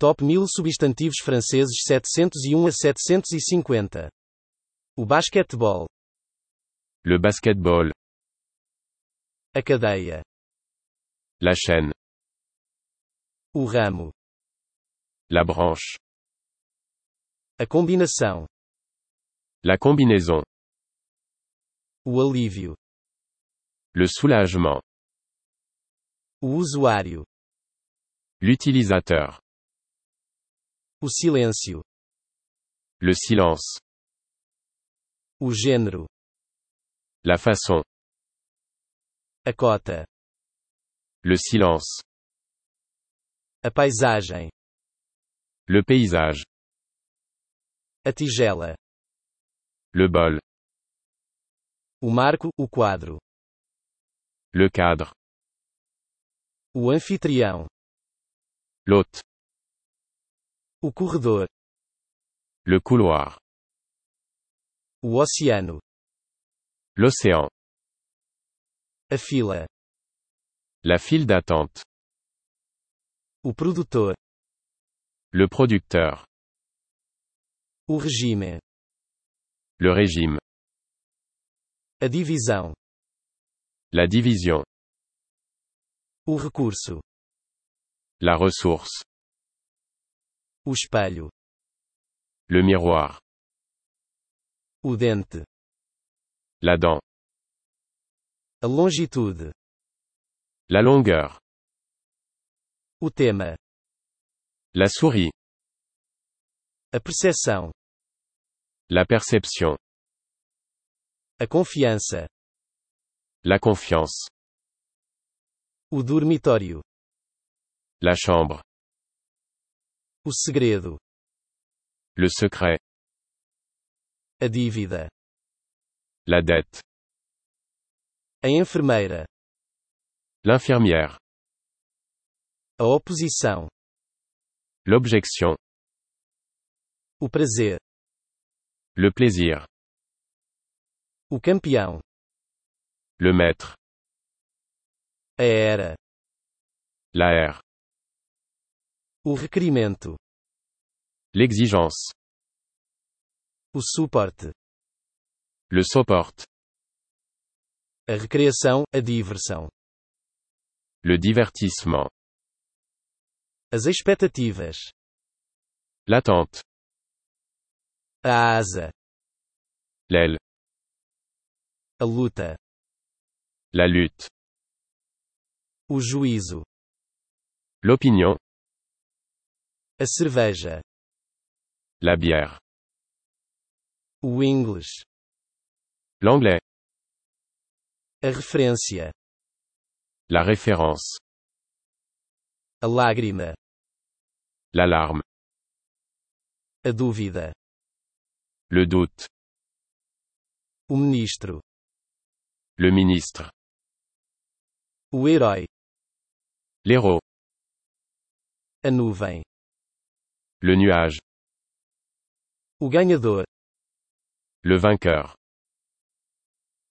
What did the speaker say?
Top 1000 substantivos franceses 701 a 750. O basquetebol. Le basketball. A cadeia. La chaîne. O ramo. La branche. A combinação. La combinaison. O alívio. Le soulagement. O usuário. L'utilisateur. O silêncio. Le silence. O gênero. La façon. A cota. Le silence. A paisagem. Le paysage. A tigela. Le bol. O marco, o quadro. Le cadre. O anfitrião. L'hôte. O corredor. Le couloir. O oceano. L'océan. A fila. La file d'attente. O produtor. Le producteur. O regime. Le régime. A divisão. La division. O recurso. La ressource. O espelho. Le miroir. O dente. La dent. A longitude. La longueur. O tema. La souris. A percepção. La perception. A confiança. La confiance. O dormitório. La chambre. O segredo. Le secret. A dívida. La dette. A enfermeira. L'infirmière. A oposição. L'objection. O prazer. Le plaisir. O campeão. Le maître. A era. La ère. O requerimento. L'exigence. O suporte. Le support. A recreação, a diversão. Le divertissement. As expectativas. L'attente. A asa. L'aile. A luta. La lutte. O juízo. L'opinion. A cerveja. La bière. O inglês. L'anglais. A referência. La référence. A lágrima. L'alarme. A dúvida. Le doute. O ministro. Le ministre. O herói. L'héros. A nuvem. Le nuage. O ganhador. Le vainqueur.